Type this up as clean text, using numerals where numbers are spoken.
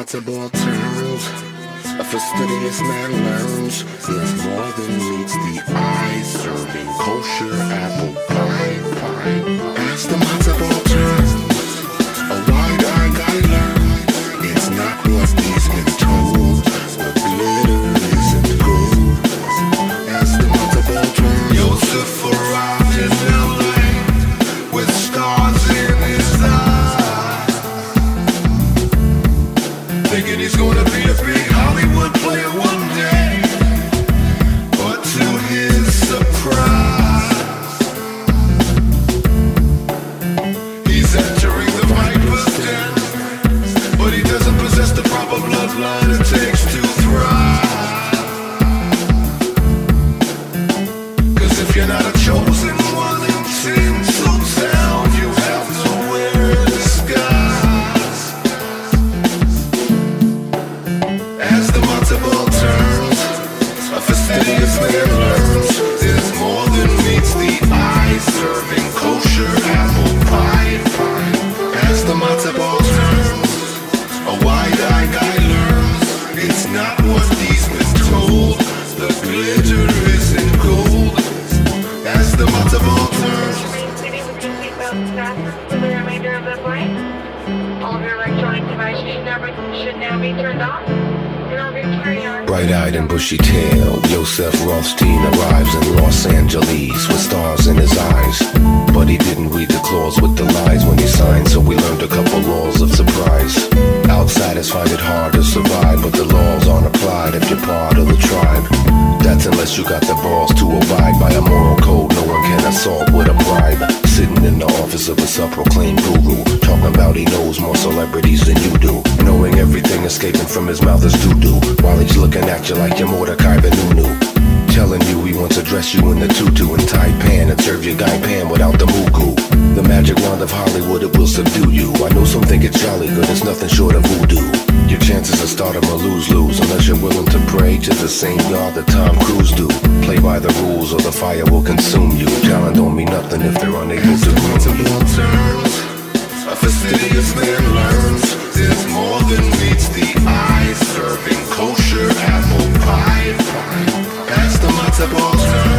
multiple terms. A fastidious man learns there's more than meets the eye. Serving kosher apple pie. As the multiple terms, a wide-eyed guy learned it's not what he's been told. The glitter isn't gold. As the multiple terms, Yosef arrived in LA with stars in his eyes, thinking he's gonna be a big Hollywood player one day. But to his surprise, he's entering the viper's den. But he doesn't possess the proper bloodline it takes to thrive. 'Cause if you're not a chosen one in Tinseltown, you have to wear a disguise. As the multiple turns, a fastidious man learns there's more than meets the eye. Serving kosher apple pie. As the multiple turns, a wide-eyed guy learns it's not what he's been told. The glitter isn't gold. As the multiple turns, For the remainder of the flight, all of your electronic devices should now be turned off. Bright-eyed and bushy-tailed, Yosef Rothstein arrives in Los Angeles with stars in his eyes. But he didn't read the clause with the lies when he signed, so we learned a couple laws of surprise. Outsiders find it hard to survive, but the laws aren't applied if you're part of the tribe. That's unless you got the balls to abide by a moral code no one can assault with a bribe. Sitting in the office of a self-proclaimed guru, talking about he knows more celebrities than you do, knowing everything escaping from his mouth is doo-doo, while he's looking at you like you're Mordecai Benunu, telling you he wants to dress you in the tutu and taipan and serve you guy pan without the mugu. The magic wand of Hollywood, it will subdue you. I know some think it's jolly good, it's nothing short of voodoo. Your chances of stardom are lose-lose unless you're willing to pray to the same God that Tom Cruise do. Play by the rules or the fire will consume you. Talent don't mean nothing if they're unable to groom you. turns, a fastidious man learns there's more than meets the eye. Serving kosher apple pie. As the multiple turns,